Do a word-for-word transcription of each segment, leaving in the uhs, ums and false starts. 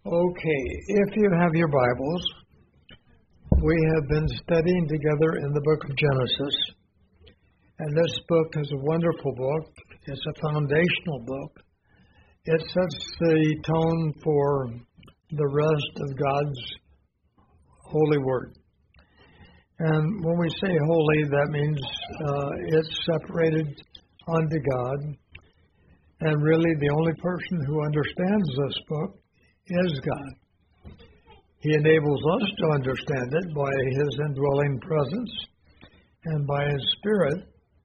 Okay, if you have your Bibles, we have been studying together in the book of Genesis. And this book is a wonderful book. It's a foundational book. It sets the tone for the rest of God's holy word. And when we say holy, that means uh, it's separated unto God. And really, the only person who understands this book is God. He enables us to understand it by His indwelling presence and by His Spirit.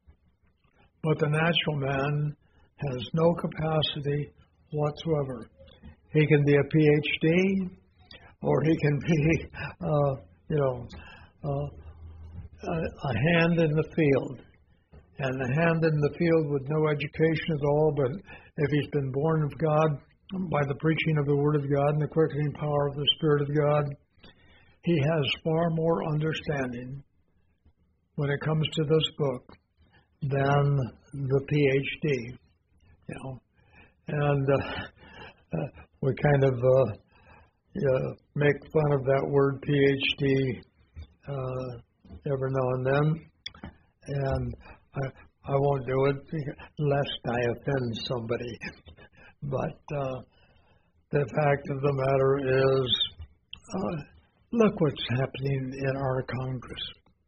But the natural man has no capacity whatsoever. He can be a P H D, or he can be, uh, you know, uh, a, a hand in the field. And a hand in the field with no education at all, but if he's been born of God by the preaching of the Word of God and the quickening power of the Spirit of God, he has far more understanding when it comes to this book than the P H D, you know. And uh, uh, we kind of uh, uh, make fun of that word P H D uh, every now and then, and I, I won't do it lest I offend somebody. But uh, the fact of the matter is, uh, look what's happening in our Congress.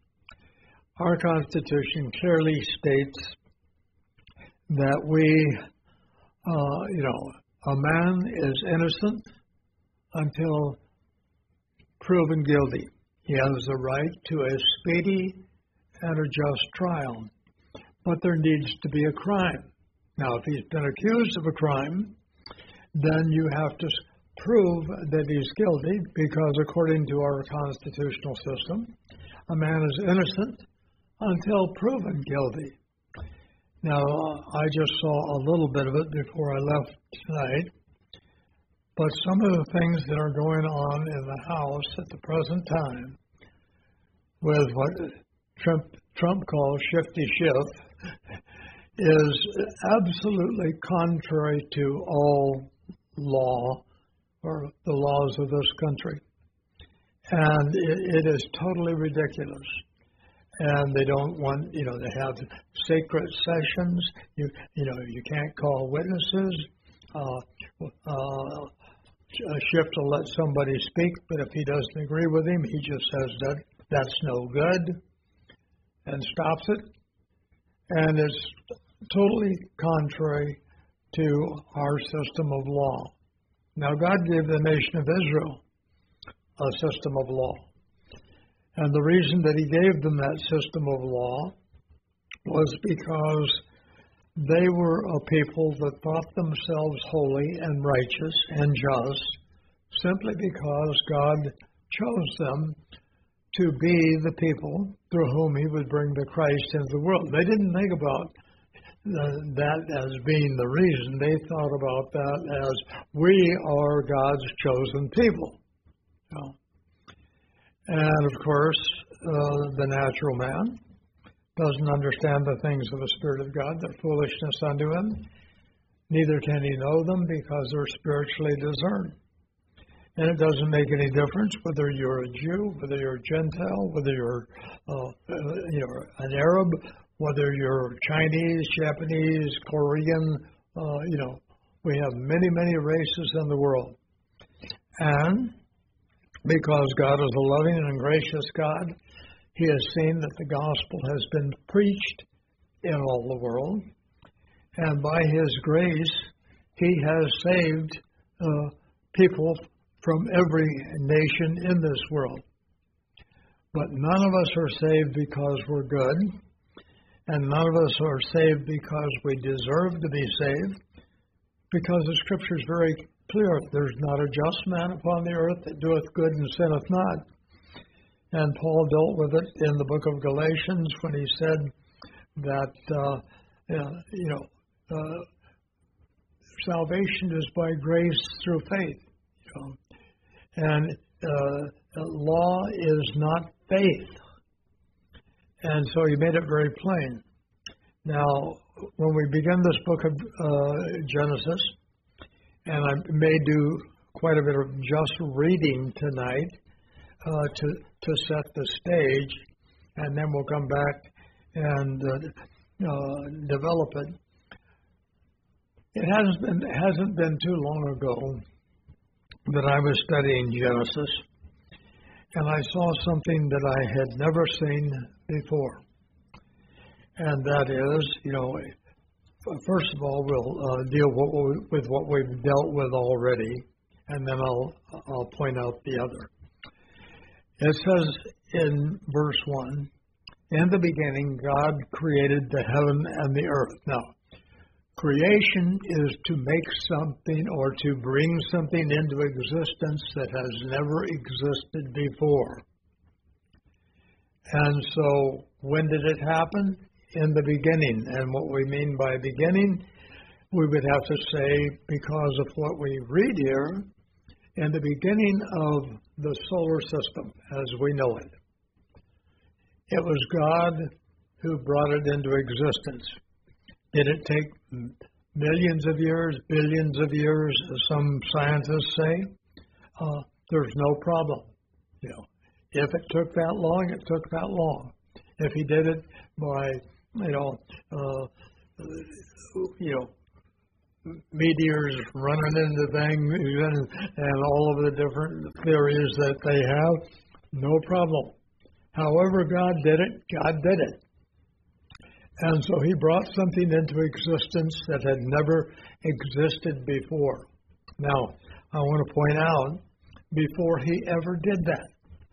Our Constitution clearly states that we, uh, you know, a man is innocent until proven guilty. He has the right to a speedy and a just trial. But there needs to be a crime. Now, if he's been accused of a crime, then you have to prove that he's guilty, because according to our constitutional system, a man is innocent until proven guilty. Now, I just saw a little bit of it before I left tonight, but some of the things that are going on in the House at the present time with what Trump, Trump calls shifty shift is absolutely contrary to all law or the laws of this country. And it, it is totally ridiculous. And they don't want, you know, they have sacred sessions. You, you know, you can't call witnesses. Uh, uh, Schiff will let somebody speak, but if he doesn't agree with him, he just says that that's no good and stops it. And it's totally contrary to our system of law. Now, God gave the nation of Israel a system of law. And the reason that He gave them that system of law was because they were a people that thought themselves holy and righteous and just, simply because God chose them to be the people through whom He would bring the Christ into the world. They didn't think about uh, that as being the reason. They thought about that as, we are God's chosen people. You know? And of course, uh, the natural man doesn't understand the things of the Spirit of God. They're foolishness unto him. Neither can he know them, because they're spiritually discerned. And it doesn't make any difference whether you're a Jew, whether you're a Gentile, whether you're uh, uh, you know, an Arab, whether you're Chinese, Japanese, Korean. Uh, you know, we have many, many races in the world. And because God is a loving and gracious God, He has seen that the gospel has been preached in all the world. And by His grace, He has saved uh, people from every nation in this world. But none of us are saved because we're good, and none of us are saved because we deserve to be saved, because the Scripture is very clear. There's not a just man upon the earth that doeth good and sinneth not. And Paul dealt with it in the book of Galatians when he said that, uh, you know, uh, salvation is by grace through faith. You know. And uh, law is not faith. And so he made it very plain. Now, when we begin this book of uh, Genesis, and I may do quite a bit of just reading tonight uh, to to set the stage, and then we'll come back and uh, uh, develop it. It hasn't been hasn't been too long ago that I was studying Genesis, and I saw something that I had never seen before, and that is, you know, first of all, we'll uh, deal what we, with what we've dealt with already, and then I'll I'll point out the other. It says in verse one, in the beginning, God created the heaven and the earth. Now, creation is to make something or to bring something into existence that has never existed before. And so, when did it happen? In the beginning. And what we mean by beginning, we would have to say, because of what we read here, in the beginning of the solar system as we know it. It was God who brought it into existence. Did it take millions of years, billions of years, as some scientists say? Uh, there's no problem. You know, if it took that long, it took that long. If he did it by, you know, uh, you know, meteors running into things and, and all of the different theories that they have, no problem. However God did it, God did it. And so he brought something into existence that had never existed before. Now, I want to point out, before he ever did that,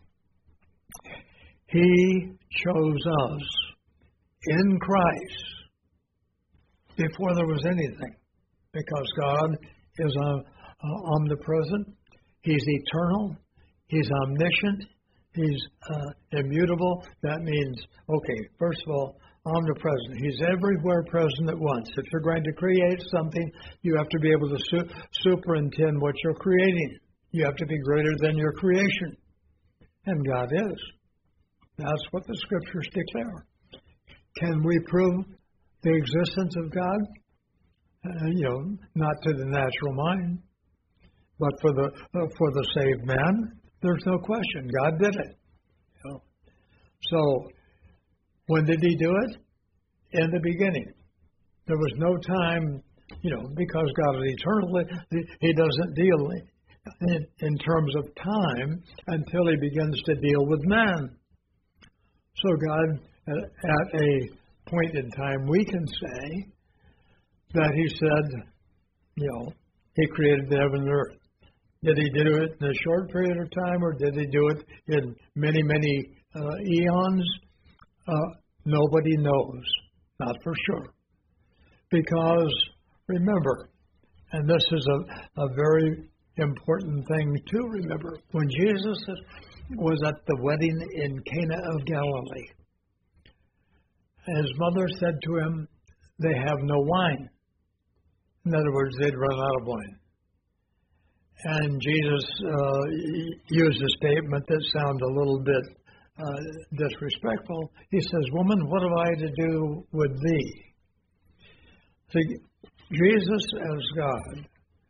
he chose us in Christ before there was anything. Because God is uh, uh, omnipresent, he's eternal, he's omniscient, he's uh, immutable. That means, okay, first of all, omnipresent. He's everywhere present at once. If you're going to create something, you have to be able to su- superintend what you're creating. You have to be greater than your creation. And God is. That's what the Scriptures declare. Can we prove the existence of God? Uh, you know, not to the natural mind, but for the uh, for the saved man, there's no question. God did it. You know? So, when did he do it? In the beginning. There was no time, you know, because God is eternal, he doesn't deal in, in terms of time until he begins to deal with man. So God, at a point in time, we can say that he said, you know, he created the heaven and earth. Did he do it in a short period of time, or did he do it in many, many uh, eons? Uh, nobody knows, not for sure. Because, remember, and this is a, a very important thing to remember, when Jesus was at the wedding in Cana of Galilee, his mother said to him, they have no wine. In other words, they'd run out of wine. And Jesus uh, used a statement that sounded a little bit uh, disrespectful. He says, woman, what have I to do with thee? See, Jesus as God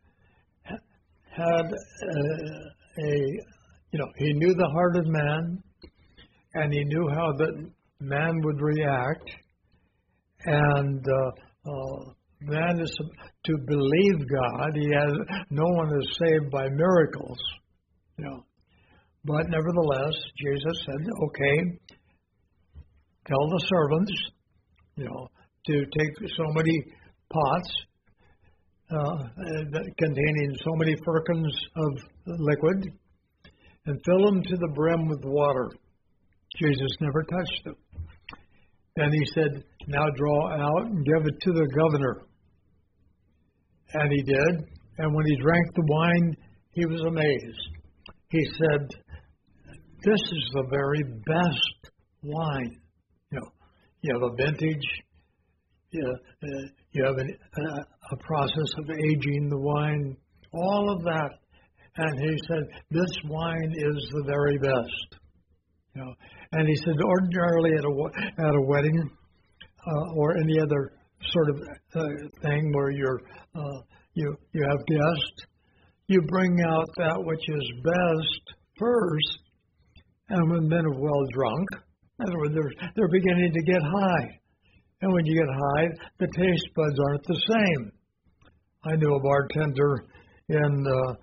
had uh, a, you know, he knew the heart of man, and he knew how that man would react, and uh, uh, man is to believe God. He has no one is saved by miracles, you know. But nevertheless, Jesus said, "Okay, tell the servants, you know, to take so many pots uh, that containing so many firkins of liquid, and fill them to the brim with water." Jesus never touched them. Then he said, "Now draw out and give it to the governor." And he did. And when he drank the wine, he was amazed. He said, "This is the very best wine." You know, you have a vintage. You, uh, you have an, uh, a process of aging the wine. All of that. And he said, "This wine is the very best." You know, and he said, ordinarily at a at a wedding uh, or any other sort of uh, thing where you're uh, you you have guests, you bring out that which is best first, and when men are well drunk, in other words, they're, they're beginning to get high. And when you get high, the taste buds aren't the same. I knew a bartender in uh,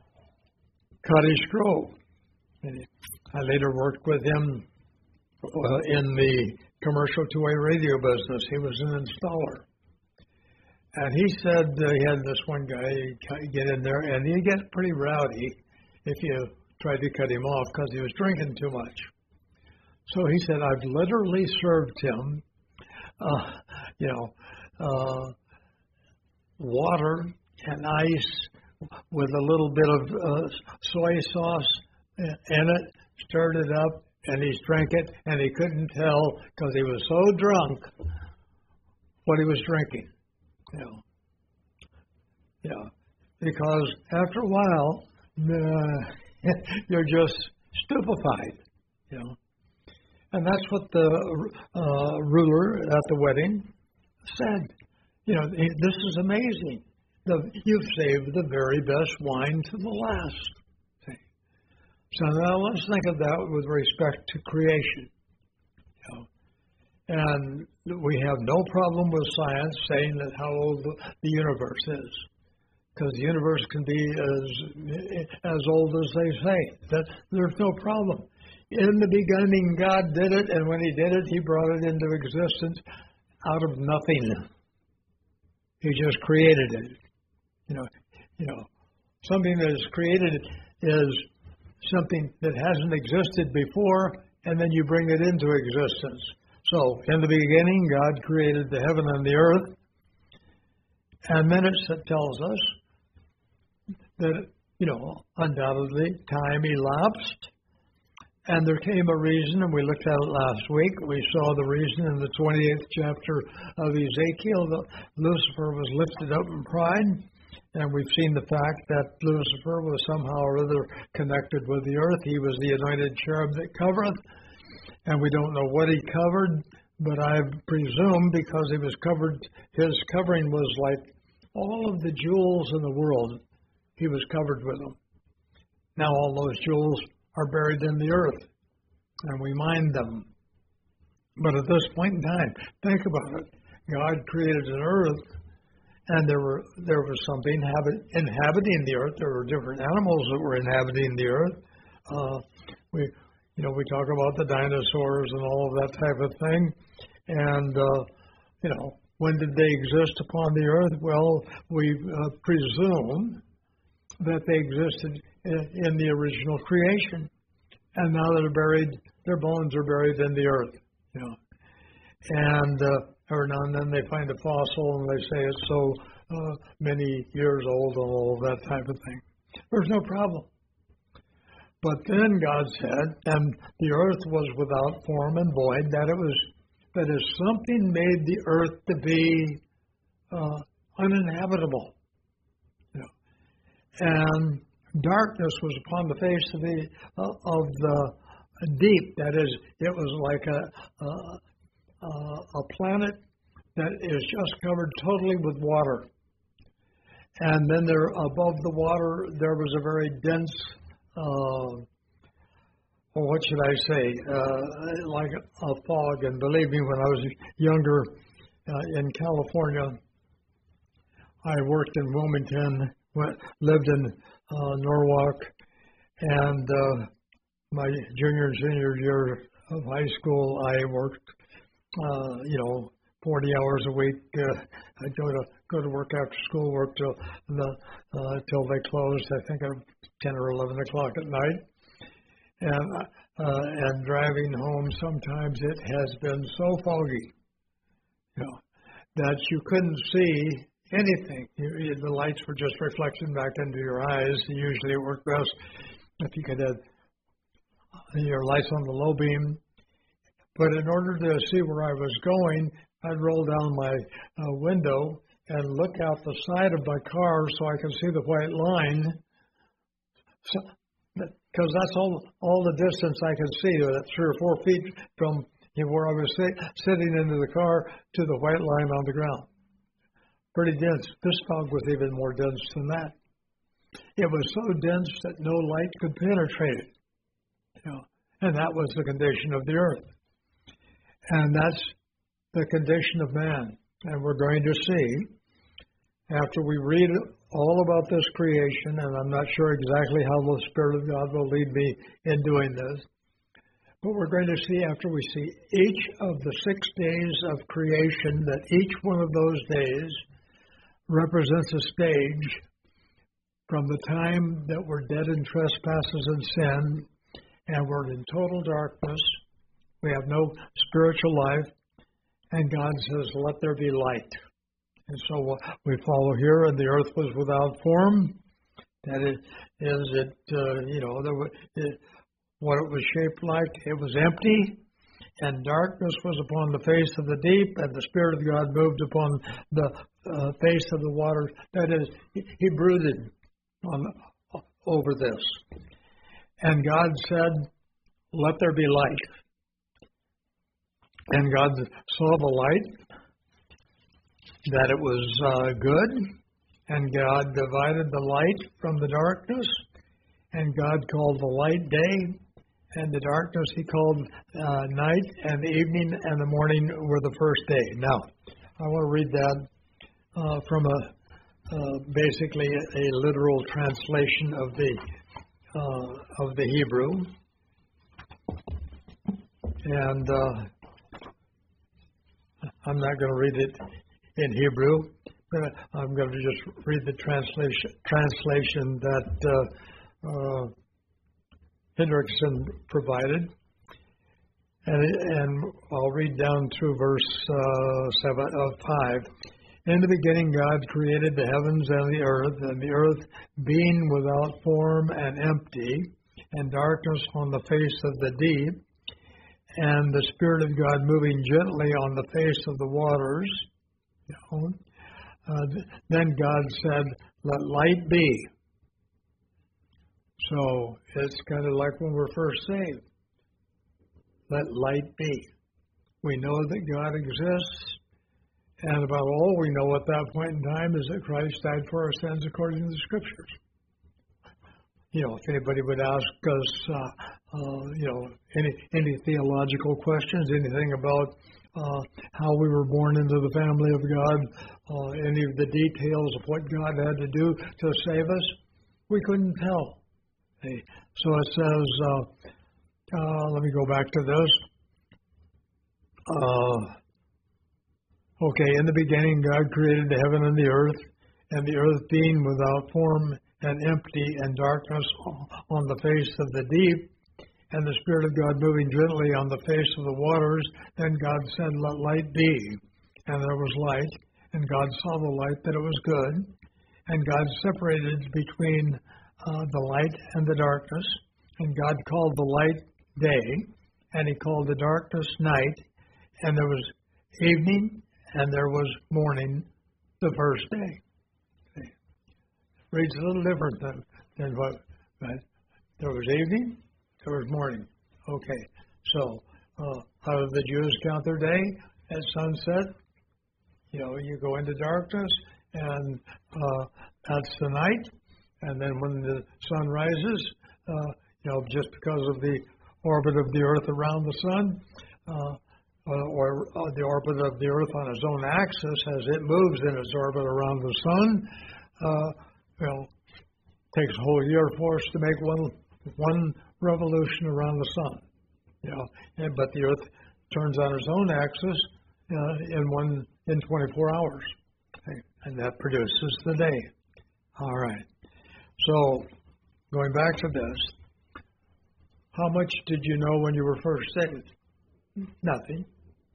Cottage Grove. And I later worked with him uh, in the commercial two-way radio business. He was an installer. And he said uh, he had this one guy get in there, and he'd get pretty rowdy if you tried to cut him off because he was drinking too much. So he said, I've literally served him, uh, you know, uh, water and ice with a little bit of uh, soy sauce in it, stirred it up, and he drank it, and he couldn't tell because he was so drunk what he was drinking. You know, yeah, because after a while, uh, you're just stupefied, you know. And that's what the uh, ruler at the wedding said. You know, this is amazing. The, you've saved the very best wine to the last. See? So now let's think of that with respect to creation. You know. And we have no problem with science saying that how old the, the universe is, because the universe can be as as old as they say. That there's no problem. In the beginning, God did it, and when He did it, He brought it into existence out of nothing. He just created it. You know, you know, something that is created is something that hasn't existed before, and then you bring it into existence. So, in the beginning, God created the heaven and the earth, and then it tells us that, you know, undoubtedly time elapsed, and there came a reason, and we looked at it last week. We saw the reason in the twenty-eighth chapter of Ezekiel that Lucifer was lifted up in pride, and we've seen the fact that Lucifer was somehow or other connected with the earth. He was the anointed cherub that covereth. And we don't know what he covered, but I presume because he was covered, his covering was like all of the jewels in the world, he was covered with them. Now all those jewels are buried in the earth, and we mine them. But at this point in time, think about it. God created an earth, and there were there was something habit, inhabiting the earth. There were different animals that were inhabiting the earth. Uh, we You know, we talk about the dinosaurs and all of that type of thing. And, uh, you know, when did they exist upon the earth? Well, we uh, presume that they existed in, in the original creation. And now they're buried, their bones are buried in the earth, you know. And uh, every now and then they find a fossil and they say it's so uh, many years old and all of that type of thing. There's no problem. But then God said, and the earth was without form and void, that it was, that if something made the earth to be uh, uninhabitable, you know, and darkness was upon the face of the uh, of the deep. That is, it was like a, a a planet that is just covered totally with water, and then there above the water there was a very dense. Uh, well, what should I say, uh, like a, a fog. And believe me, when I was younger uh, in California, I worked in Wilmington, went, lived in uh, Norwalk, and uh, my junior and senior year of high school, I worked, uh, you know, forty hours a week. Uh, I'd go to go to work after school, work till the uh, till they closed. I think at ten or eleven o'clock at night, and uh, and driving home. Sometimes it has been so foggy, you know, that you couldn't see anything. You, the lights were just reflecting back into your eyes. Usually, it worked best if you could have your lights on the low beam. But in order to see where I was going, I'd roll down my uh, window and look out the side of my car so I could see the white line. So, because that's all all the distance I could see, that three or four feet from you know, where I was sit, sitting into the car to the white line on the ground. Pretty dense. This fog was even more dense than that. it was so dense that no light could penetrate it. You know, and that was the condition of the earth. And that's the condition of man. And we're going to see, after we read all about this creation, and I'm not sure exactly how the Spirit of God will lead me in doing this, but we're going to see after we see each of the six days of creation, that each one of those days represents a stage from the time that we're dead in trespasses and sin, and we're in total darkness. We have no spiritual life, and God says, let there be light. And so we follow here, and the earth was without form. That is, is it, uh, you know, there was, it, what it was shaped like, it was empty, and darkness was upon the face of the deep, and the Spirit of God moved upon the uh, face of the waters. That is, he, he brooded on, over this. And God said, let there be light. And God saw the light, that it was uh, good, and God divided the light from the darkness, and God called the light day, and the darkness he called uh, night, and the evening and the morning were the first day. Now, I want to read that uh, from a uh, basically a, a literal translation of the uh, of the Hebrew, and uh, I'm not going to read it in Hebrew, but I'm going to just read the translation translation that uh, uh, Hendrickson provided, and, and I'll read down through verse uh, seven of five. In the beginning, God created the heavens and the earth, and the earth being without form and empty, and darkness on the face of the deep, and the Spirit of God moving gently on the face of the waters. You know, uh, then God said, let light be. So it's kind of like when we're first saved. Let light be. We know that God exists, and about all we know at that point in time is that Christ died for our sins according to the Scriptures. You know, if anybody would ask us, uh, uh, you know, any any theological questions, anything about uh, how we were born into the family of God, uh, any of the details of what God had to do to save us, we couldn't tell. Okay. So it says, uh, uh, let me go back to this. Uh, okay, in the beginning, God created the heaven and the earth, and the earth being without form and empty, and darkness on the face of the deep, and the Spirit of God moving gently on the face of the waters. Then God said, let light be. And there was light, and God saw the light that it was good. And God separated between uh, the light and the darkness. And God called the light day, and he called the darkness night. And there was evening, and there was morning the first day. Okay. Reads a little different than, than what, but there was evening, there was morning. Okay, so uh, how do the Jews count their day? At sunset, you know, you go into darkness, and uh, that's the night. And then when the sun rises, uh, you know, just because of the orbit of the earth around the sun, uh, uh, or uh, the orbit of the earth on its own axis, as it moves in its orbit around the sun, uh, well, takes a whole year for us to make one one revolution around the sun, you know. And, but the Earth turns on its own axis uh, in one in twenty-four hours, okay, and that produces the day. All right. So going back to this, how much did you know when you were first saved? Nothing.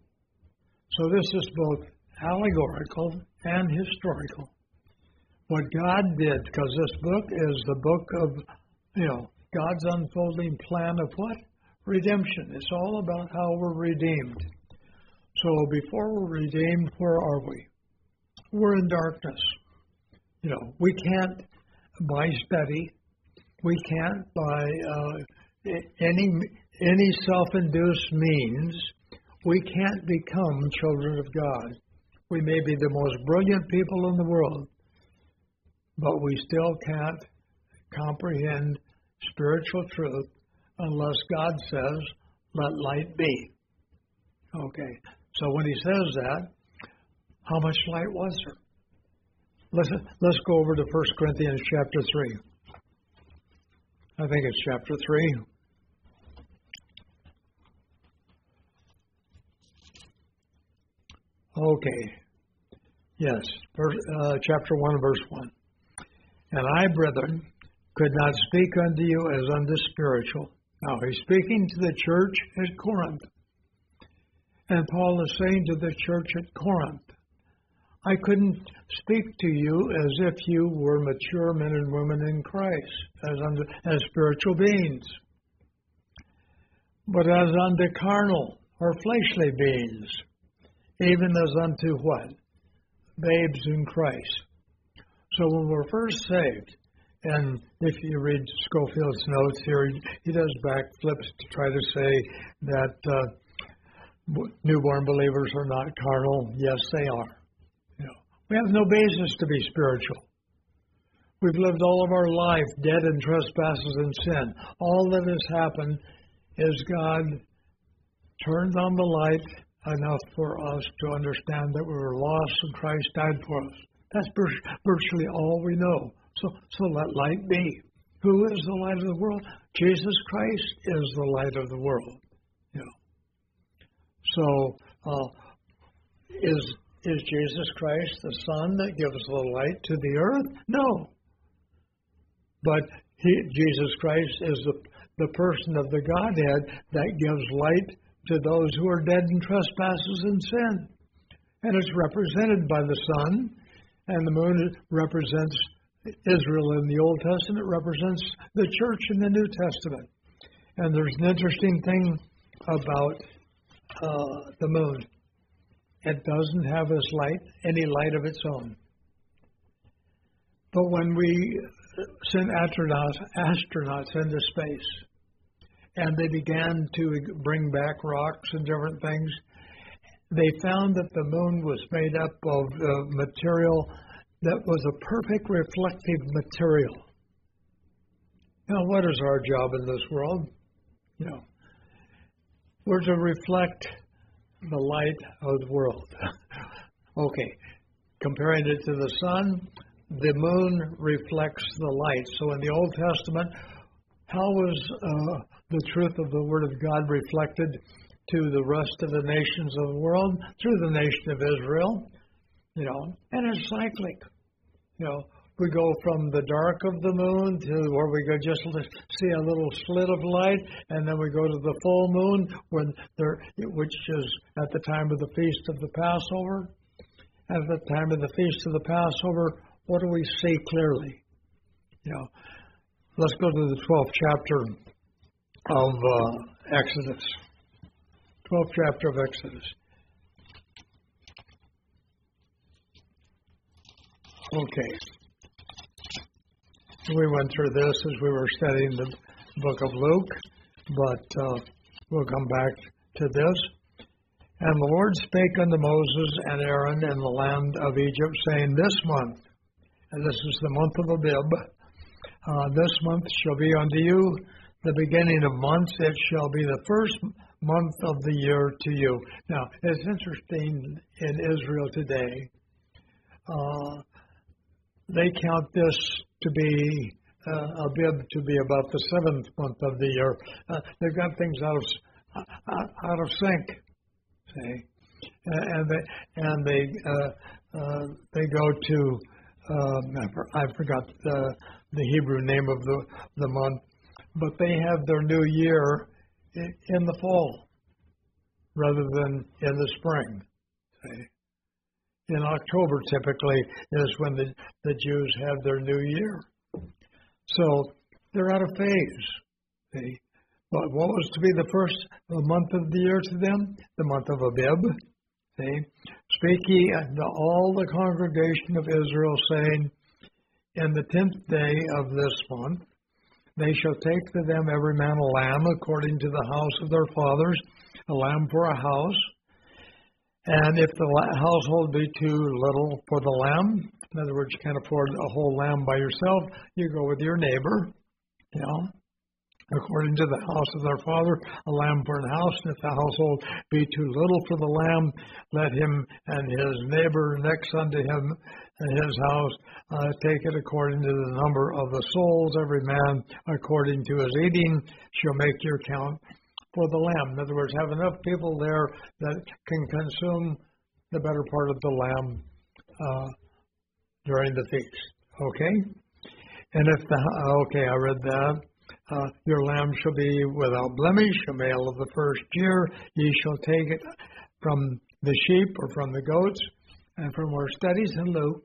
So this is both allegorical and historical. What God did, because this book is the book of, you know, God's unfolding plan of what? Redemption. It's all about how we're redeemed. So before we're redeemed, where are we? We're in darkness. You know, we can't, by study, we can't, by uh, any any self-induced means, we can't become children of God. We may be the most brilliant people in the world, but we still can't comprehend spiritual truth unless God says, let light be. Okay, so when he says that, how much light was there? Let's, let's go over to First Corinthians chapter three. I think it's chapter three. Okay. Yes, verse, uh, chapter one, verse one. And I, brethren, could not speak unto you as unto spiritual. Now, he's speaking to the church at Corinth. And Paul is saying to the church at Corinth, I couldn't speak to you as if you were mature men and women in Christ, as unto, as spiritual beings, but as unto carnal or fleshly beings, even as unto what? Babes in Christ. So when we're first saved, and if you read Scofield's notes here, he does backflips to try to say that uh, newborn believers are not carnal. Yes, they are. You know, we have no basis to be spiritual. We've lived all of our life dead in trespasses and sin. All that has happened is God turned on the light enough for us to understand that we were lost and Christ died for us. That's virtually all we know. So, so let light be. Who is the light of the world? Jesus Christ is the light of the world. You know. So, uh, is is Jesus Christ the sun that gives the light to the earth? No. But he, Jesus Christ is the the person of the Godhead that gives light to those who are dead in trespasses and sin, and it's represented by the sun, and the moon represents Israel in the Old Testament, represents the church in the New Testament. And there's an interesting thing about uh, the moon. It doesn't have its light, any light of its own. But when we sent astronauts, astronauts into space, and they began to bring back rocks and different things, they found that the moon was made up of uh, material that was a perfect reflective material. Now, what is our job in this world? You know, we're to reflect the light of the world. Okay, comparing it to the sun, the moon reflects the light. So in the Old Testament, how was uh, the truth of the Word of God reflected to the rest of the nations of the world? Through the nation of Israel. You know, and it's cyclic. You know, we go from the dark of the moon to where we go just see a little slit of light, and then we go to the full moon, when there, which is at the time of the feast of the Passover. At the time of the feast of the Passover, what do we see clearly? You know, let's go to the twelfth chapter of uh, Exodus. twelfth chapter of Exodus. Okay. We went through this as we were studying the book of Luke, but uh, we'll come back to this. And the Lord spake unto Moses and Aaron in the land of Egypt, saying, This month, and this is the month of Abib, uh, this month shall be unto you the beginning of months. It shall be the first month of the year to you. Now, it's interesting in Israel today. Uh, They count this to be uh, Abib to be about the seventh month of the year. Uh, they've got things out of uh, out of sync, see, and they and they uh, uh, they go to um, I forgot the the Hebrew name of the the month, but they have their new year in the fall rather than in the spring. See. In October, typically, is when the, the Jews have their new year. So they're out of phase. See? But what was to be the first month of the year to them? The month of Abib. See? Speak ye unto all the congregation of Israel, saying, In the tenth day of this month, they shall take to them every man a lamb according to the house of their fathers, a lamb for a house. And if the household be too little for the lamb, In other words, you can't afford a whole lamb by yourself. You go with your neighbor, you know. According to the house of their father, a lamb for an house, and if the household be too little for the lamb, let him and his neighbor next unto him and his house uh, take it according to the number of the souls. Every man according to his eating shall make your count for the lamb. In other words, have enough people there that can consume the better part of the lamb uh, during the feast. Okay? And if the, okay, I read that. Uh, your lamb shall be without blemish, a male of the first year. Ye shall take it from the sheep or from the goats. And from our studies in Luke,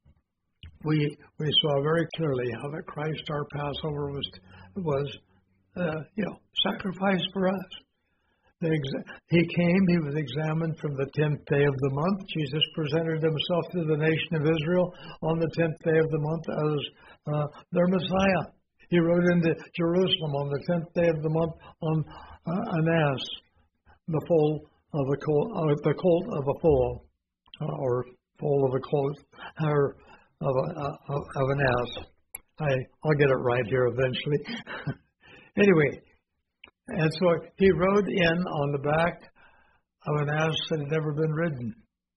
we we saw very clearly how that Christ, our Passover, was was uh, you know sacrificed for us. The exa- he came. He was examined from the tenth day of the month. Jesus presented himself to the nation of Israel on the tenth day of the month as uh, their Messiah. He rode into Jerusalem on the tenth day of the month on uh, an ass, the foal of a colt, uh, the colt of a foal, uh, or foal of a colt, or of, a, uh, of an ass. I I'll get it right here eventually. Anyway, and so he rode in on the back of an ass that had never been ridden.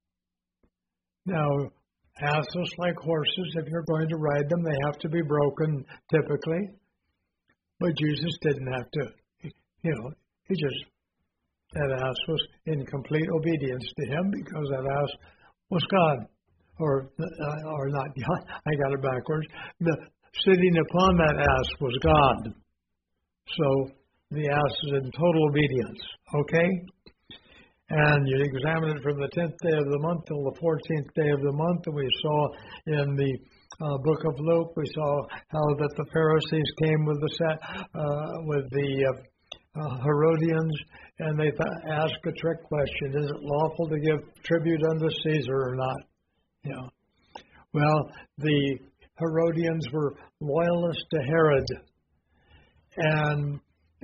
Now, asses, like horses, if you're going to ride them, they have to be broken typically. But Jesus didn't have to. You know, he just, that ass was in complete obedience to him because that ass was God. Or, uh, or not God, I got it backwards. The sitting upon that ass was God. So the ass is in total obedience. Okay? And you examine it from the tenth day of the month till the fourteenth day of the month. And we saw in the uh, book of Luke, we saw how that the Pharisees came with the uh, with the uh, uh, Herodians, and they th- asked a trick question: is it lawful to give tribute unto Caesar or not? You know. Well, the Herodians were loyalists to Herod, and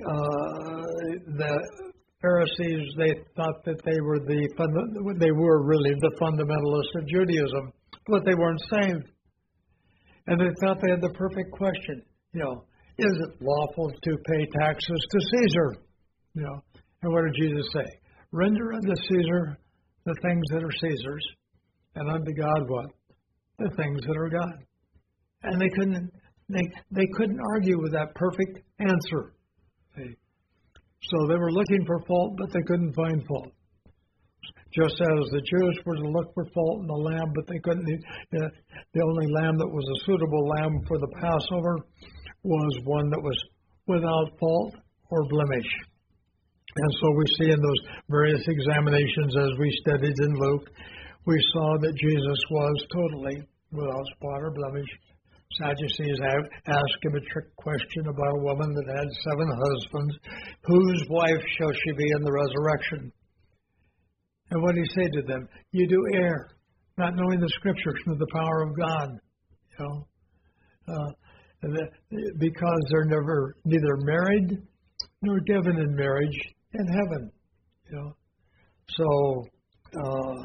uh, the Pharisees, they thought that they were the funda- they were really the fundamentalists of Judaism, but they weren't saved. And they thought they had the perfect question. You know, is it lawful to pay taxes to Caesar? You know, and what did Jesus say? Render unto Caesar the things that are Caesar's, and unto God what? The things that are God. And they couldn't they they couldn't argue with that perfect answer. See? So they were looking for fault, but they couldn't find fault. Just as the Jews were to look for fault in the lamb, but they couldn't. Uh, the only lamb that was a suitable lamb for the Passover was one that was without fault or blemish. And so we see in those various examinations as we studied in Luke, we saw that Jesus was totally without spot or blemish. Sadducees asked him a trick question about a woman that had seven husbands. Whose wife shall she be in the resurrection? And what did he say to them? You do err, not knowing the Scriptures nor the power of God. You know, uh, the, because they're never neither married nor given in marriage in heaven. You know, so uh,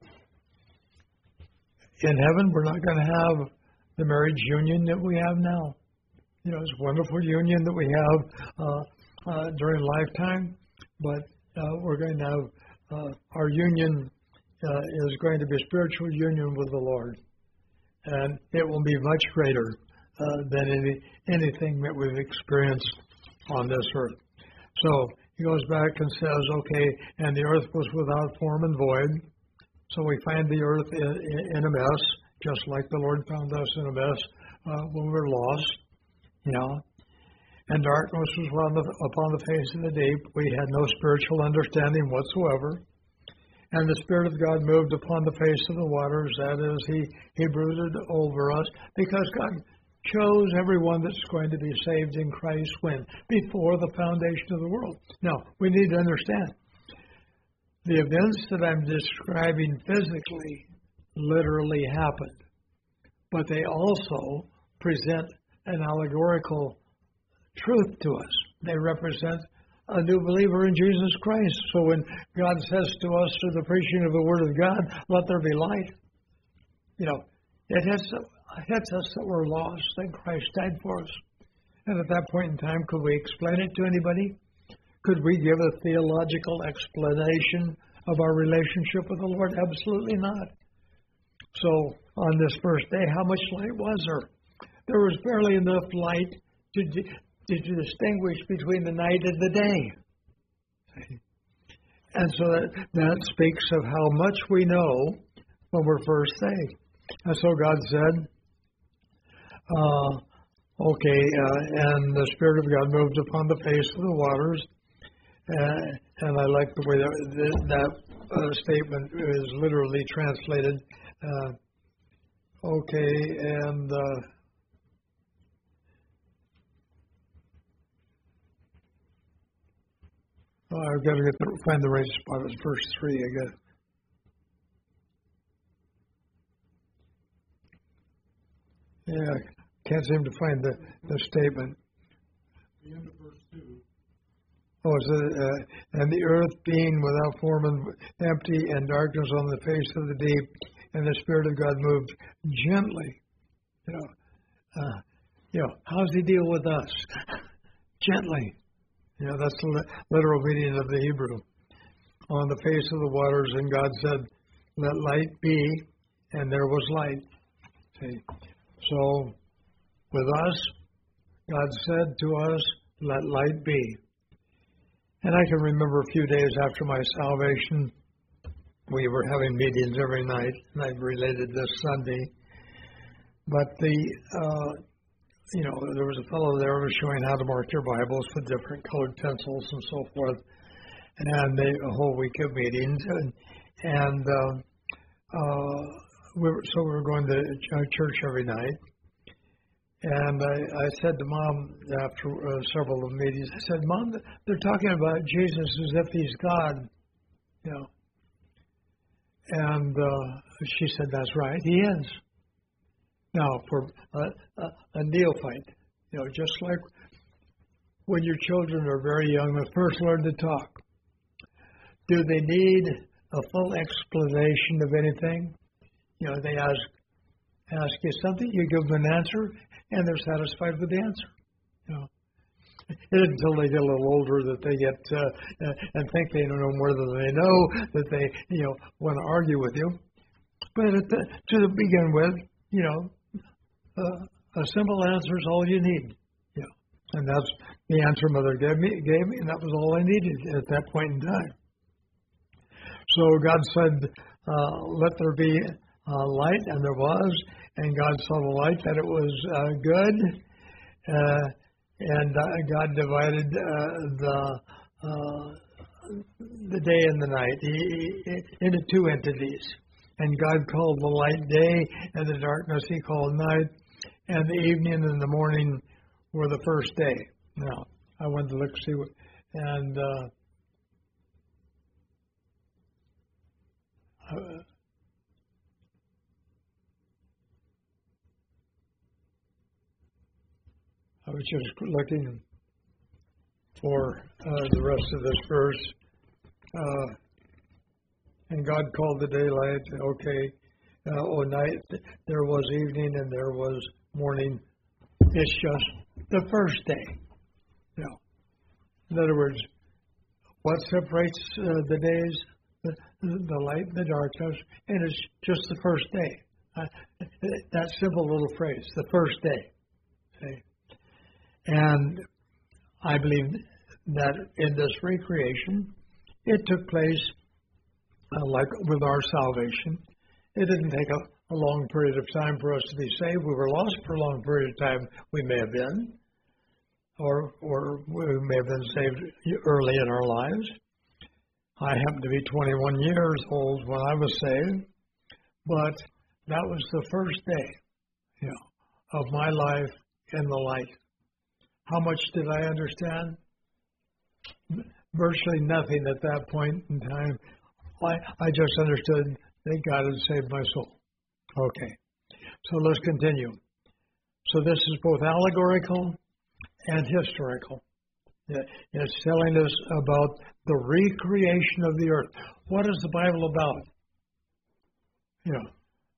in heaven we're not going to have the marriage union that we have now. You know, it's a wonderful union that we have uh, uh, during lifetime, but uh, we're going to have uh, our union uh, is going to be a spiritual union with the Lord, and it will be much greater uh, than any anything that we've experienced on this earth. So he goes back and says, okay, and the earth was without form and void. So we find the earth in, in a mess, just like the Lord found us in a mess uh, when we were lost, you know. And darkness was on the, upon the face of the deep. We had no spiritual understanding whatsoever. And the Spirit of God moved upon the face of the waters. That is, He, he brooded over us, because God chose everyone that's going to be saved in Christ when? Before the foundation of the world. Now, we need to understand, the events that I'm describing physically literally happened, but they also present an allegorical truth to us. They represent a new believer in Jesus Christ. So when God says to us through the preaching of the Word of God, let there be light, you know, It hits, hits us that we're lost and Christ died for us. And at that point in time, could we explain it to anybody? Could we give a theological explanation of our relationship with the Lord? Absolutely not. So on this first day, how much light was there? There was barely enough light to, to distinguish between the night and the day. And so that, that speaks of how much we know when we're first saved. And so God said, uh, okay, uh, and the Spirit of God moved upon the face of the waters. Uh, and I like the way that, that uh, statement is literally translated. Uh, okay, and uh, oh, I've got to get the, find the right spot. It's verse three, I guess. Yeah, can't seem to find the, the statement. The end of verse two. Oh, so, uh, and the earth being without form and empty, and darkness on the face of the deep, and the Spirit of God moved gently. You know, uh, you know, how does He deal with us? Gently. You know, that's the literal meaning of the Hebrew. On the face of the waters, and God said, "Let light be," and there was light. See, so with us, God said to us, "Let light be." And I can remember a few days after my salvation, we were having meetings every night, and I've related this Sunday. But the, uh, you know, there was a fellow there who was showing how to mark your Bibles with different colored pencils and so forth, and they, a whole week of meetings. And, and uh, uh, we were, so we were going to church every night. And I, I said to Mom after uh, several of the meetings, I said, "Mom, they're talking about Jesus as if He's God, you know." And uh, she said, "That's right, He is." Now, for a, a, a neophyte, you know, just like when your children are very young, they first learn to talk, do they need a full explanation of anything? You know, they ask ask you something, you give them an answer, and they're satisfied with the answer. You know, it isn't until they get a little older that they get uh, uh, and think they know more than they know that they, you know, want to argue with you. But at the, to begin with, you know, uh, a simple answer is all you need. You know, and that's the answer Mother gave me, gave me, and that was all I needed at that point in time. So God said, uh, "Let there be uh, light," and there was. And God saw the light, that it was uh, good, uh, and uh, God divided uh, the uh, the day and the night he, he, into two entities. And God called the light day, and the darkness He called night, and the evening and the morning were the first day. Now, I wanted to look see what, and uh, uh, I was just looking for uh, the rest of this verse. Uh, and God called the daylight, okay, uh, oh, night, there was evening and there was morning. It's just the first day. You know, in other words, what separates uh, the days? The, the light and the darkness, and it's just the first day. Uh, that simple little phrase, the first day. See? And I believe that in this recreation, it took place uh, like with our salvation. It didn't take a, a long period of time for us to be saved. We were lost for a long period of time. We may have been, or or we may have been saved early in our lives. I happened to be twenty-one years old when I was saved, but that was the first day, you know, of my life in the light. How much did I understand? Virtually nothing at that point in time. I, I just understood that God had saved my soul. Okay, so let's continue. So this is both allegorical and historical. It's telling us about the recreation of the earth. What is the Bible about? You know,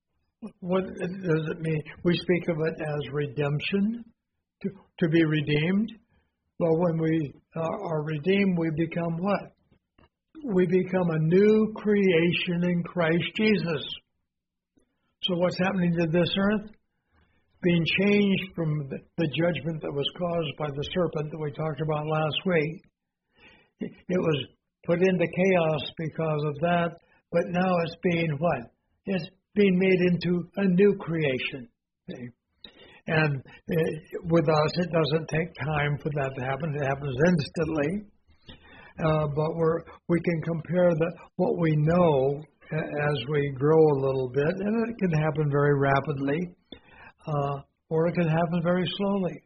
What does it mean? We speak of it as redemption, to, to be redeemed. Well, when we uh, are redeemed, we become what? We become a new creation in Christ Jesus. So what's happening to this earth? Being changed from the, the judgment that was caused by the serpent that we talked about last week. It, it was put into chaos because of that, but now it's being what? It's being made into a new creation. Okay? And it, with us, it doesn't take time for that to happen. It happens instantly. Uh, but we're, we can compare the, what we know as we grow a little bit, and it can happen very rapidly, uh, or it can happen very slowly.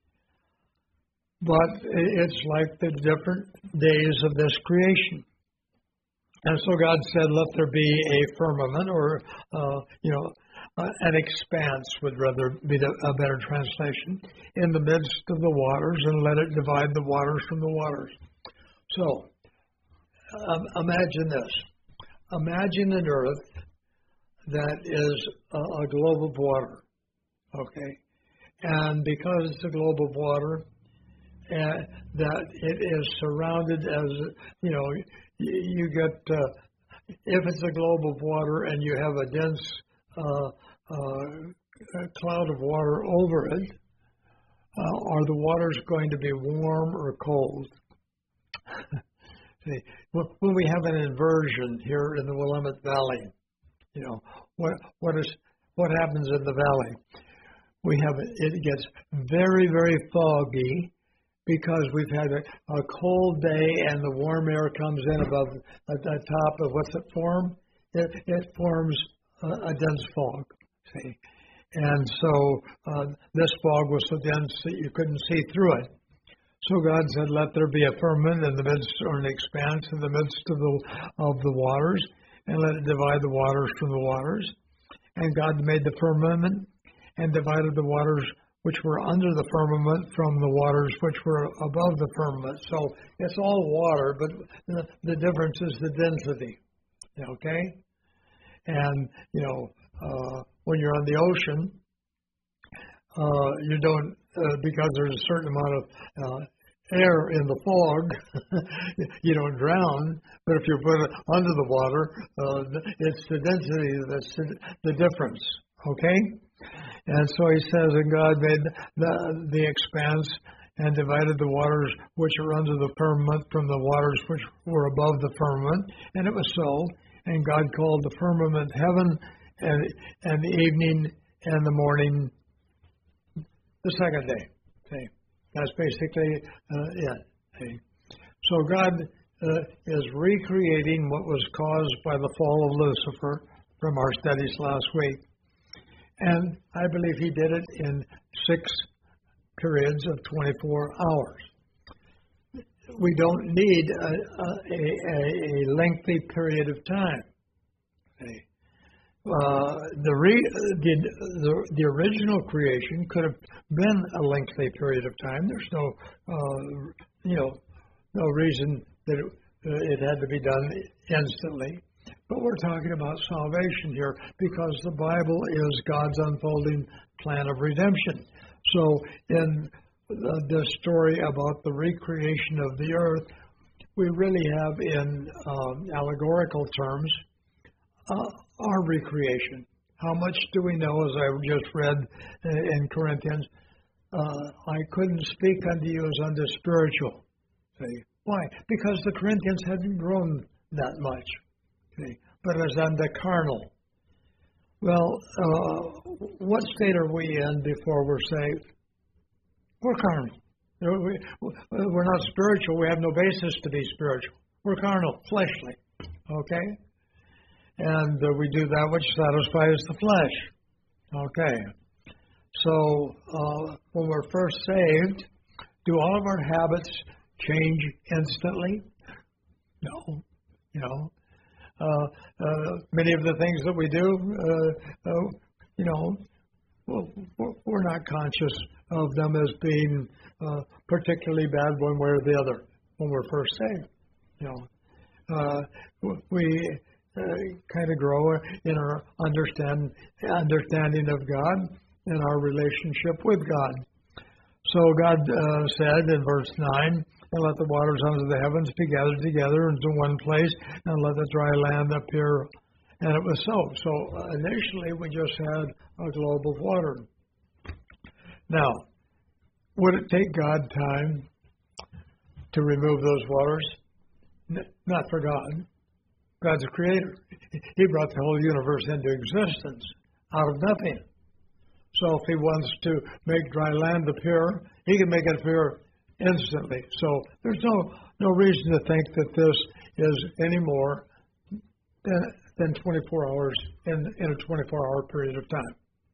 But it's like the different days of this creation. And so God said, let there be a firmament, or, uh, you know, uh, an expanse would rather be the, a better translation, in the midst of the waters, and let it divide the waters from the waters. So, um, imagine this. Imagine an earth that is a, a globe of water, okay? And because it's a globe of water, uh, that it is surrounded as, you know, you, you get, uh, if it's a globe of water and you have a dense uh, uh, cloud of water over it, uh, are the waters going to be warm or cold? See, when we have an inversion here in the Willamette Valley, you know, what what is what happens in the valley? We have it gets very, very foggy because we've had a, a cold day and the warm air comes in above at the top of what's it form? It, it forms a, a dense fog. See, and so uh, this fog was so dense that you couldn't see through it. So God said, let there be a firmament in the midst, or an expanse in the midst of the of the waters, and let it divide the waters from the waters. And God made the firmament and divided the waters which were under the firmament from the waters which were above the firmament. So it's all water, but the, the difference is the density. Okay? And, you know, uh, when you're on the ocean, uh, you don't, uh, because there's a certain amount of uh, air in the fog, you don't drown. But if you put it under the water, uh, it's the density that's the difference. Okay? And so he says, and God made the, the expanse and divided the waters which are under the firmament from the waters which were above the firmament. And it was so. And God called the firmament heaven, and, and the evening and the morning the second day. Okay. That's basically uh, it. Okay. So God uh, is recreating what was caused by the fall of Lucifer from our studies last week. And I believe he did it in six periods of twenty-four hours. We don't need a, a, a lengthy period of time. Okay. Uh, the, re, the, the the original creation could have been a lengthy period of time. There's no, uh, you know, no reason that it, uh, it had to be done instantly. But we're talking about salvation here because the Bible is God's unfolding plan of redemption. So in the, the story about the recreation of the earth, we really have in um, allegorical terms uh, our recreation. How much do we know, as I just read in Corinthians, uh, I couldn't speak unto you as unto spiritual. See? Why? Because the Corinthians hadn't grown that much. Okay. But as unto carnal. Well, uh, what state are we in before we're saved? We're carnal. We're not spiritual. We have no basis to be spiritual. We're carnal, fleshly. Okay? And uh, we do that which satisfies the flesh. Okay. So uh, when we're first saved, do all of our habits change instantly? No. You know, uh, uh, many of the things that we do, uh, uh, you know, well, we're not conscious of them as being uh, particularly bad one way or the other when we're first saved. You know, uh, we uh, kind of grow in our understand understanding of God and our relationship with God. So God uh, said in verse nine, and let the waters under the heavens be gathered together into one place, and let the dry land appear. And it was so. So uh, initially we just had a globe of water. Now, would it take God time to remove those waters? N- not for God. God's a creator. He brought the whole universe into existence out of nothing. So if he wants to make dry land appear, he can make it appear instantly. So there's no no reason to think that this is any more than, than twenty-four hours in, in a twenty-four hour period of time,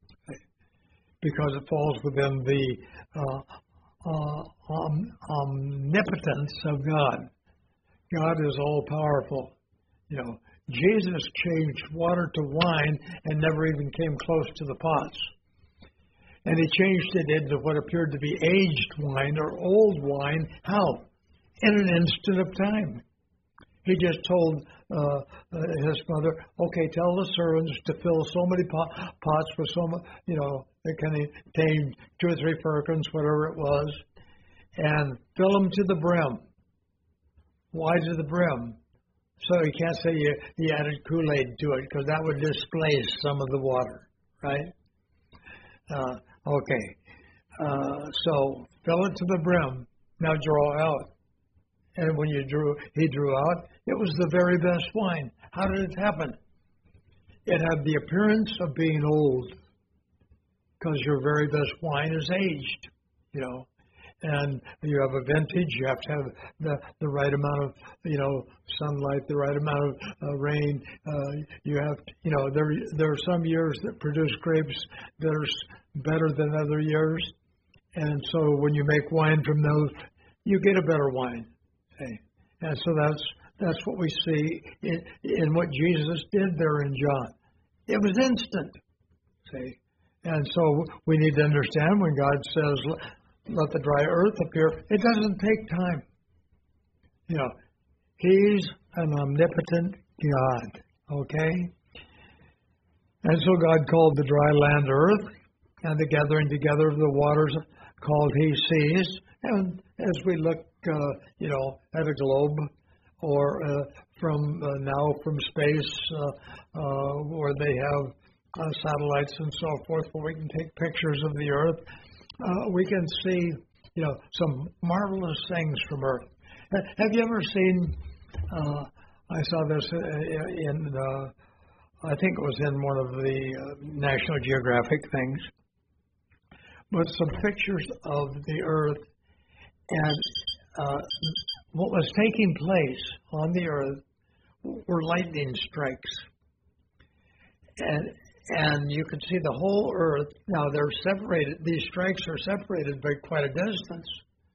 because it falls within the uh, uh, um, omnipotence of God. God is all powerful. You know, Jesus changed water to wine and never even came close to the pots. And he changed it into what appeared to be aged wine or old wine. How? In an instant of time. He just told uh, uh, his mother, okay, tell the servants to fill so many pot, pots with so much, you know, they contained two or three firkins, whatever it was, and fill them to the brim. Why to the brim? So you can't say you, you added Kool-Aid to it, because that would displace some of the water, right? Uh, okay. Uh, so fill it to the brim. Now draw out. And when you drew, he drew out, it was the very best wine. How did it happen? It had the appearance of being old, because your very best wine is aged, you know. And you have a vintage, you have to have the, the right amount of, you know, sunlight, the right amount of uh, rain. Uh, you have, to, you know, there there are some years that produce grapes that are better than other years. And so when you make wine from those, you get a better wine. Okay? And so that's that's what we see in, in what Jesus did there in John. It was instant. See? And so we need to understand when God says, let the dry earth appear, it doesn't take time. You know, he's an omnipotent God, okay? And so God called the dry land earth, and the gathering together of the waters called he seas. And as we look, uh, you know, at a globe, or uh, from uh, now from space, uh, uh, where they have uh, satellites and so forth, where we can take pictures of the earth, Uh, we can see, you know, some marvelous things from Earth. Have you ever seen? Uh, I saw this in, uh, I think it was in one of the uh, National Geographic things, but some pictures of the Earth and uh, what was taking place on the Earth were lightning strikes, and. And you can see the whole earth. Now, they're separated. These strikes are separated by quite a distance.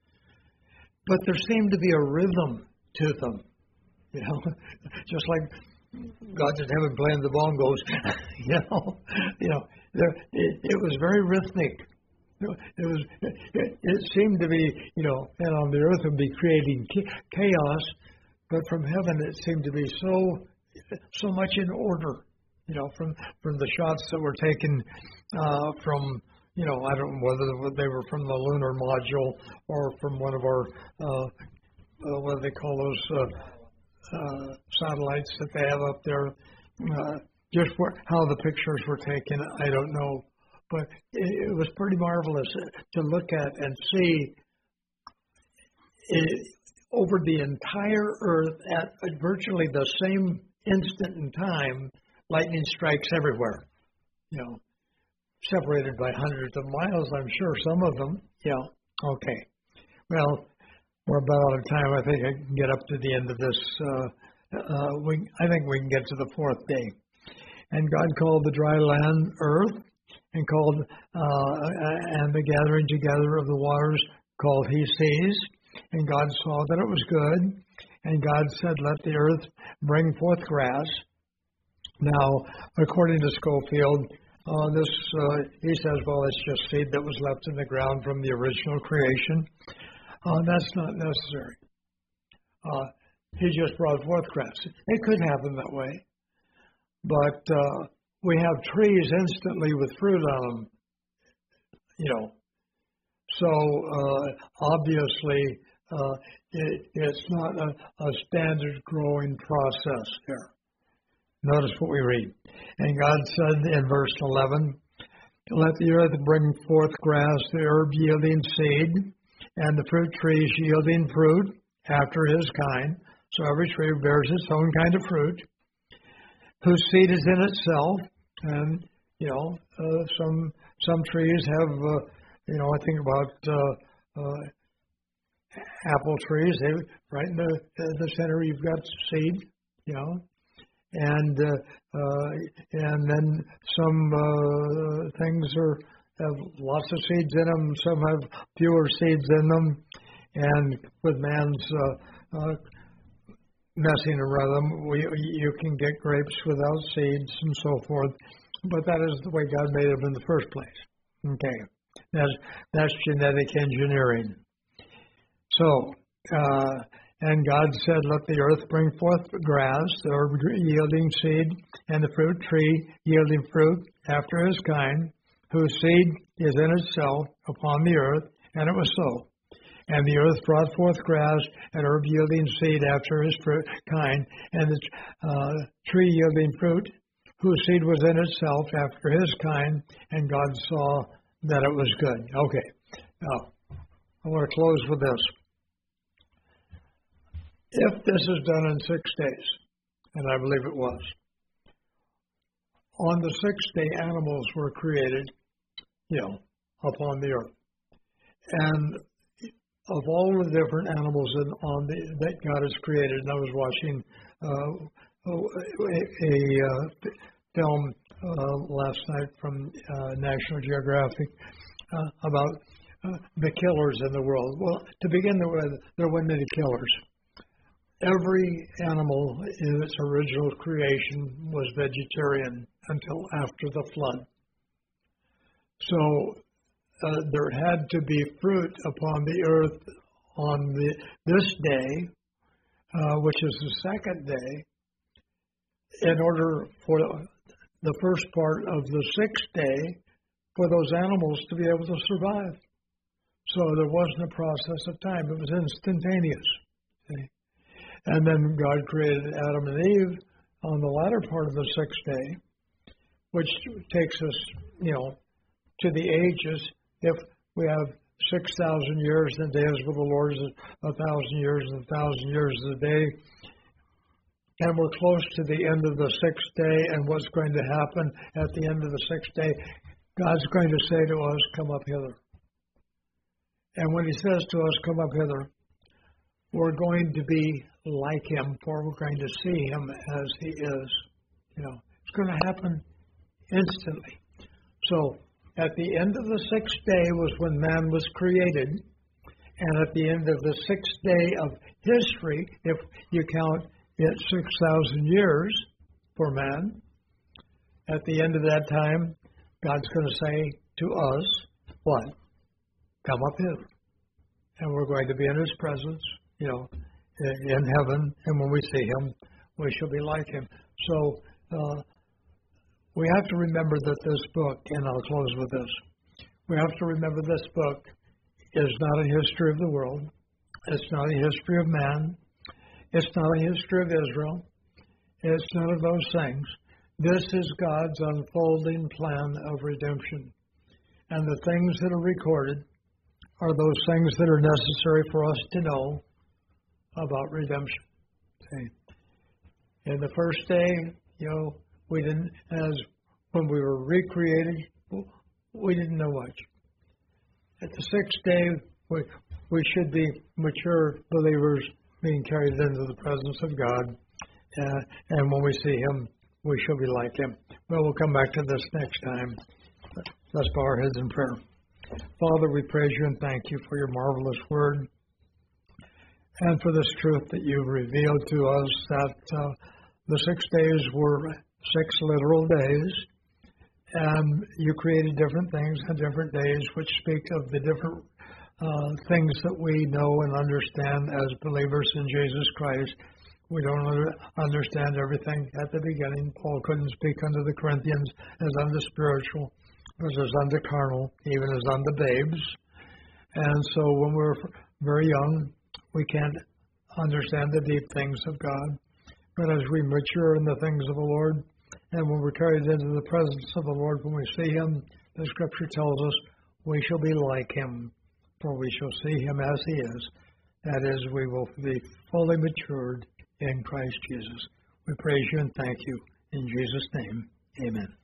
But there seemed to be a rhythm to them. You know, just like God in heaven playing the bongos. you know, you know, there, it, it was very rhythmic. It was. It, it seemed to be, you know, and on the earth would be creating chaos, but from heaven it seemed to be so, so much in order. You know, from, from the shots that were taken uh, from, you know, I don't know whether they were from the lunar module or from one of our, uh, uh, what do they call those uh, uh, satellites that they have up there. Uh, just where, how the pictures were taken, I don't know. But it, it was pretty marvelous to look at and see it, over the entire Earth at virtually the same instant in time. Lightning strikes everywhere, you know, separated by hundreds of miles, I'm sure, some of them. Yeah, okay. Well, we're about out of time. I think I can get up to the end of this. Uh, uh, we, I think we can get to the fourth day. And God called the dry land earth, and called, uh, and the gathering together of the waters called he seas. And God saw that it was good. And God said, let the earth bring forth grass. Now, according to Schofield, uh, this uh, he says, well, it's just seed that was left in the ground from the original creation. Uh, that's not necessary. Uh, he just brought forth grass. It could happen that way. but uh, we have trees instantly with fruit on them, you know. So uh, obviously uh, it, it's not a, a standard growing process here. Notice what we read. And God said in verse eleven, let the earth bring forth grass, the herb yielding seed, and the fruit trees yielding fruit after his kind. So every tree bears its own kind of fruit, whose seed is in itself. And, you know, uh, some some trees have, uh, you know, I think about uh, uh, apple trees. They, right in the, the center, you've got seed, you know. And uh, uh, and then some uh, things are have lots of seeds in them. Some have fewer seeds in them. And with man's uh, uh, messing around them, we, you can get grapes without seeds and so forth. But that is the way God made them in the first place. Okay, that's that's genetic engineering. So. Uh, And God said, let the earth bring forth grass, the herb yielding seed, and the fruit tree yielding fruit after his kind, whose seed is in itself upon the earth. And it was so. And the earth brought forth grass and herb yielding seed after his fruit kind, and the uh, tree yielding fruit, whose seed was in itself after his kind. And God saw that it was good. Okay. Now, I want to close with this. If this is done in six days, and I believe it was, on the sixth day animals were created, you know, upon the earth. And of all the different animals in, on the, that God has created, and I was watching uh, a, a uh, film uh, last night from uh, National Geographic uh, about uh, the killers in the world. Well, to begin with, there weren't many killers. Every animal in its original creation was vegetarian until after the flood. So uh, there had to be fruit upon the earth on the, this day, uh, which is the second day, in order for the first part of the sixth day for those animals to be able to survive. So there wasn't a process of time. It was instantaneous. See? And then God created Adam and Eve on the latter part of the sixth day, which takes us, you know, to the ages. If we have six thousand years, the days with the Lord is a thousand years, and a thousand years is a day. And we're close to the end of the sixth day, and what's going to happen at the end of the sixth day, God's going to say to us, come up hither. And when he says to us, come up hither, we're going to be like him, for we're going to see him as he is. You know, it's going to happen instantly. So at the end of the sixth day was when man was created, and at the end of the sixth day of history, if you count it six thousand years for man, at the end of that time, God's going to say to us, what? Come up here. And we're going to be in his presence, you know, in heaven, and when we see him, we shall be like him. So uh, we have to remember that this book, and I'll close with this, we have to remember this book is not a history of the world. It's not a history of man. It's not a history of Israel. It's none of those things. This is God's unfolding plan of redemption. And the things that are recorded are those things that are necessary for us to know about redemption. Okay. In the first day, you know, we didn't, as when we were recreated, we didn't know much. At the sixth day, we, we should be mature believers being carried into the presence of God. Uh, and when we see him, we shall be like him. Well, we'll come back to this next time. Let's bow our heads in prayer. Father, we praise you and thank you for your marvelous word and for this truth that you've revealed to us, that uh, the six days were six literal days, and you created different things on different days which speak of the different uh, things that we know and understand as believers in Jesus Christ. We don't under, understand everything at the beginning. Paul couldn't speak unto the Corinthians as unto spiritual, but as unto carnal, even as unto babes. And so when we're very young, we can't understand the deep things of God. But as we mature in the things of the Lord, and when we're carried into the presence of the Lord, when we see Him, the Scripture tells us we shall be like Him, for we shall see Him as He is. That is, we will be fully matured in Christ Jesus. We praise You and thank You. In Jesus' name, amen.